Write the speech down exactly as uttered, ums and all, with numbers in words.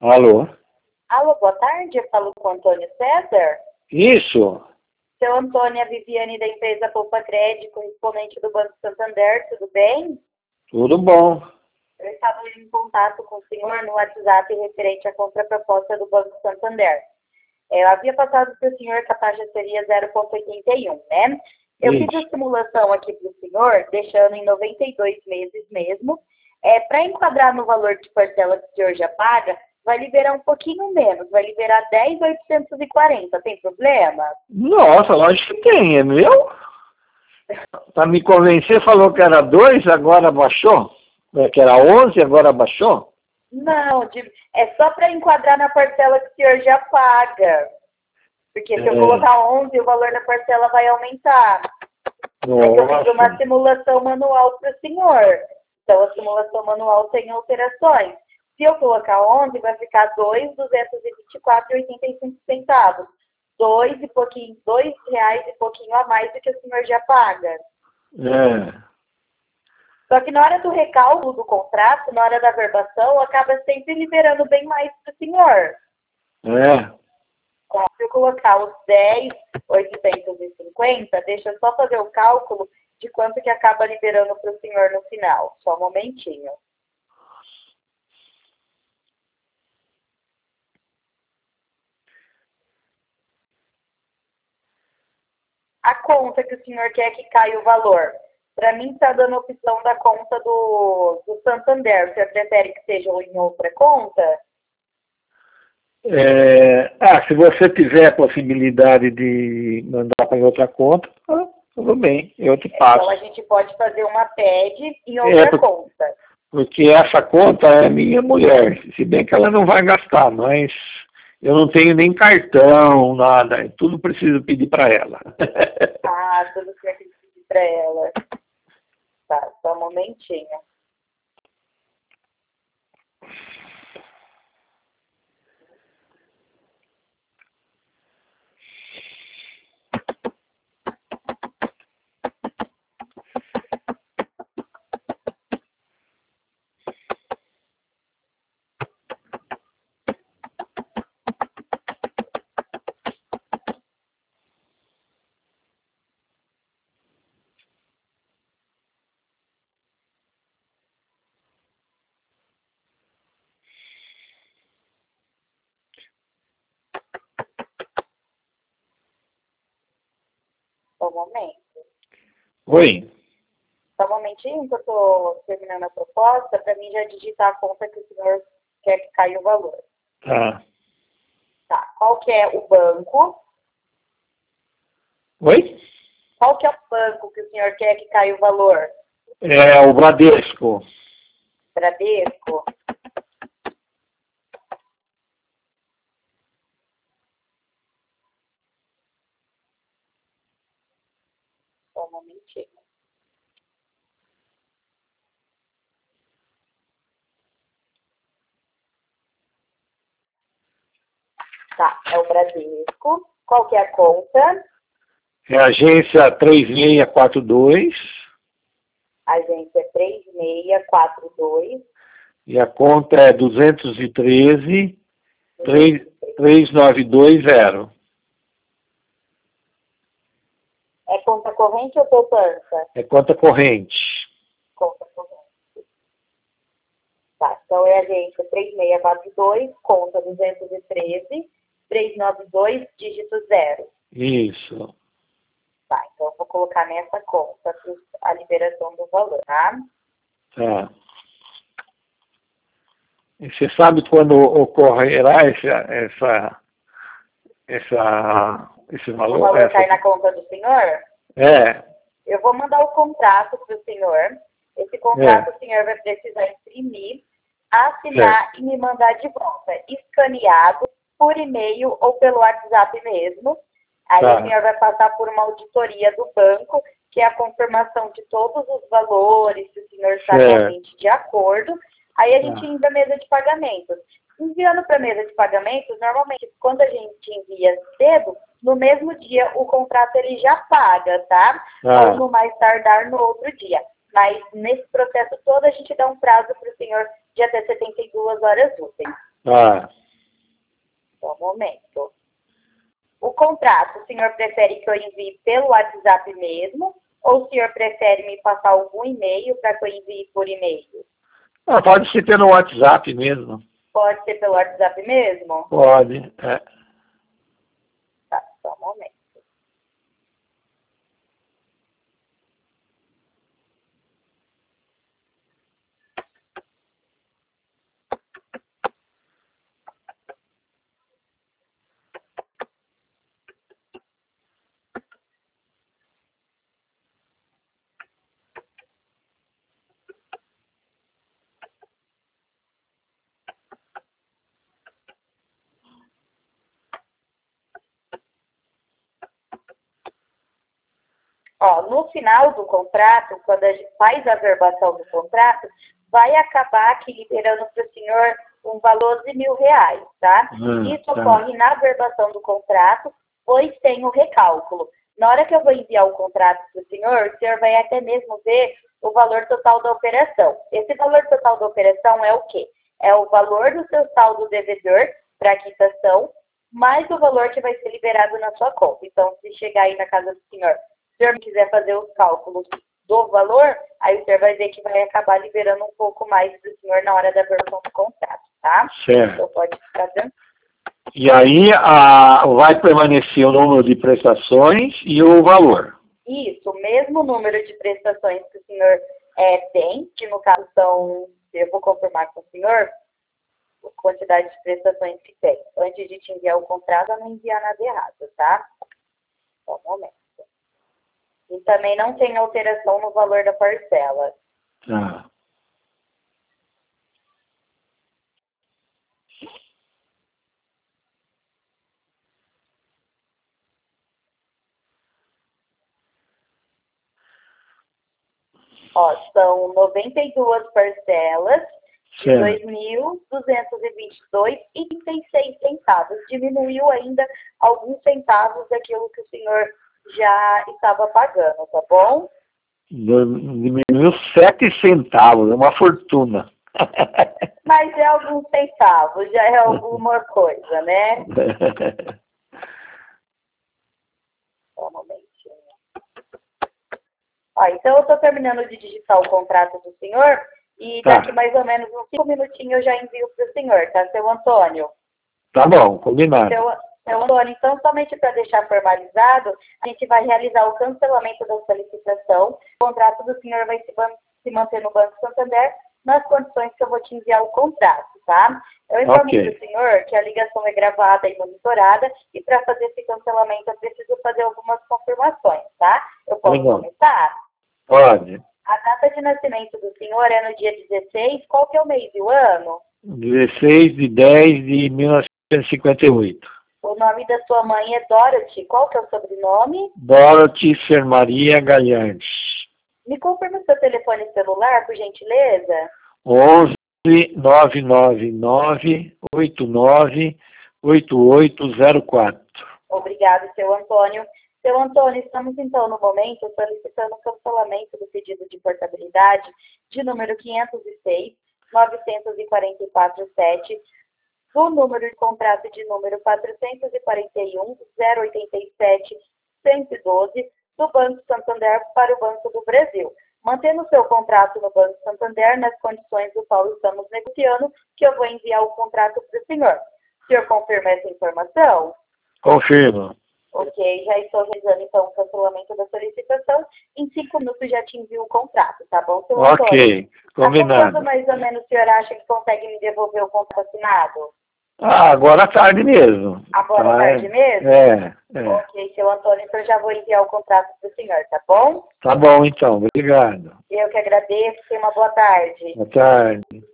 Alô? Alô, boa tarde, eu falo com o Antônio César. Isso. Seu Antônio, a Viviane da empresa Poupa Crédito, correspondente do Banco Santander, tudo bem? Tudo bom. Eu estava em contato com o senhor no WhatsApp referente à contraproposta do Banco Santander. Eu havia passado para o senhor que a taxa seria zero vírgula oitenta e um, né? Eu Isso. fiz a simulação aqui para o senhor, deixando em noventa e dois meses mesmo. É, para enquadrar no valor de parcela que o senhor já paga, vai liberar um pouquinho menos, vai liberar dez mil oitocentos e quarenta, tem problema? Nossa, lógico que tem, é meu? Para me convencer, falou que era dois, agora baixou? É, que era onze, agora baixou? Não, de- é só para enquadrar na parcela que o senhor já paga. Porque se eu É. colocar onze, o valor da parcela vai aumentar. É que eu fiz uma Nossa. simulação manual para o senhor. Então, a simulação manual tem alterações. Se eu colocar onze, vai ficar dois mil duzentos e vinte e quatro reais e oitenta e cinco centavos. Dois e pouquinho, dois reais e pouquinho a mais do que o senhor já paga. É. Só que na hora do recálculo do contrato, na hora da verbação, acaba sempre liberando bem mais para o senhor. É. Se eu colocar os dez mil oitocentos e cinquenta, deixa eu só fazer o cálculo de quanto que acaba liberando para o senhor no final. Só um momentinho. A conta que o senhor quer que caia o valor. Para mim está dando a opção da conta do, do Santander. O senhor prefere que seja em outra conta? É, ah, se você tiver a possibilidade de mandar para outra conta, ah, tudo bem, eu te passo. Então a gente pode fazer uma P E D em É, outra por- conta. Porque essa conta é minha mulher, se bem que ela não vai gastar, mas eu não tenho nem cartão, nada, tudo preciso pedir para ela. Ah, tudo que eu tenho que pedir para ela. Tá, só um momentinho. Só um momento. Oi? Só um momentinho que eu estou terminando a proposta para mim já digitar a conta que o senhor quer que caia o valor. Tá. Tá, qual que é o banco? Oi? Qual que é o banco que o senhor quer que caia o valor? É o Bradesco. Bradesco? Só um momentinho. Tá, é o Bradesco. Qual que é a conta? É a agência três seis quatro dois Agência três seis quatro dois. e a conta é duzentos e treze, três nove dois zero. É conta corrente ou poupança? É conta corrente. Conta corrente. Tá, então é agência três seis quatro dois, conta duzentos e treze, trezentos e noventa e dois, dígito zero. Isso. Tá, então eu vou colocar nessa conta a liberação do valor, tá? Tá. E você sabe quando ocorrerá essa, essa, essa, esse O valor? valor Essa... cai na conta do senhor? É, Eu vou mandar o contrato para o senhor. Esse contrato é, o senhor vai precisar imprimir, assinar e me mandar de volta, escaneado por e-mail ou pelo WhatsApp mesmo. Aí tá. o senhor vai passar por uma auditoria do banco, que é a confirmação de todos os valores, se o senhor está Certo. realmente de acordo. Aí a gente Tá. envia a mesa de pagamentos. Enviando para a mesa de pagamentos, normalmente, quando a gente envia cedo, no mesmo dia o contrato ele já paga, tá? Tá. Ou no mais tardar no outro dia. Mas nesse processo todo a gente dá um prazo para o senhor de até setenta e duas horas úteis. Ah, Só um momento. O contrato, o senhor prefere que eu envie pelo WhatsApp mesmo? Ou o senhor prefere me passar algum e-mail para que eu envie por e-mail? ah, pode ser pelo WhatsApp mesmo. Pode ser pelo WhatsApp mesmo? Pode, é. Tá, só um momento. Ó, no final do contrato, quando a gente faz a verbação do contrato, vai acabar aqui liberando para o senhor um valor de mil reais, tá? Hum, Isso tá. ocorre na verbação do contrato, pois tem o recálculo. Na hora que eu vou enviar o contrato para o senhor, o senhor vai até mesmo ver o valor total da operação. Esse valor total da operação é o quê? É o valor do seu saldo devedor para quitação, mais o valor que vai ser liberado na sua conta. Então, se chegar aí na casa do senhor, se o senhor quiser fazer os cálculos do valor, aí o senhor vai ver que vai acabar liberando um pouco mais do senhor na hora da versão do contrato, tá? Certo. Então pode ficar tranquilo. E aí a, vai permanecer o número de prestações e o valor. Isso, o mesmo número de prestações que o senhor é, tem, que no caso são, eu vou confirmar com o senhor, a quantidade de prestações que tem. Antes de te enviar o contrato, eu não enviar nada errado, tá? Só um momento. E também não tem alteração no valor da parcela. Tá. Ó, são noventa e duas parcelas de Certo. dois mil duzentos e vinte e dois reais e trinta e seis centavos. Diminuiu ainda alguns centavos daquilo que o senhor já estava pagando, tá bom? Diminuiu sete centavos, é uma fortuna. Mas é alguns centavos, já é alguma coisa, né? Só um momentinho. Ó, então eu estou terminando de digitar o contrato do senhor e Tá. daqui mais ou menos uns cinco minutinhos eu já envio para o senhor, tá, seu Antônio? Tá bom, combinado. Seu, seu Antônio, então somente para deixar formalizado, a gente vai realizar o cancelamento da solicitação. O contrato do senhor vai se, se manter no Banco Santander nas condições que eu vou te enviar o contrato, tá? Eu informo Ok. para o senhor que a ligação é gravada e monitorada e para fazer esse cancelamento eu preciso fazer algumas confirmações, tá? Eu posso Legal. começar? Pode. A data de nascimento do senhor é no dia dezesseis, qual que é o mês e o ano? dezesseis de dez de mil novecentos e cinquenta e oito. O nome da sua mãe é Dorothy, qual que é o sobrenome? Dorothy Ser Maria Galhardes. Me confirma o seu telefone celular, por gentileza? onze nove nove nove oito nove oito oito zero quatro. Obrigado, seu Antônio. Seu Antônio, estamos então no momento solicitando o cancelamento do pedido de portabilidade de número quinhentos e seis, novecentos e quarenta e quatro, sete, do número de contrato de número quatrocentos e quarenta e um, zero oitenta e sete, cento e doze, do Banco Santander para o Banco do Brasil. Mantendo seu contrato no Banco Santander nas condições do qual estamos negociando, que eu vou enviar o contrato para o senhor. O senhor confirma essa informação? Confirmo. Ok, já estou realizando então o cancelamento da solicitação. Em cinco minutos já te envio o contrato, tá bom, seu Antônio? Ok, Até combinado. quando mais ou menos o senhor acha que consegue me devolver o contrato assinado? Ah, agora à tarde mesmo. Agora à Tá, tarde mesmo? É, é. Ok, seu Antônio, então eu já vou enviar o contrato para o senhor, tá bom? Tá bom então, obrigado. Eu que agradeço, tenha uma boa tarde. Boa tarde.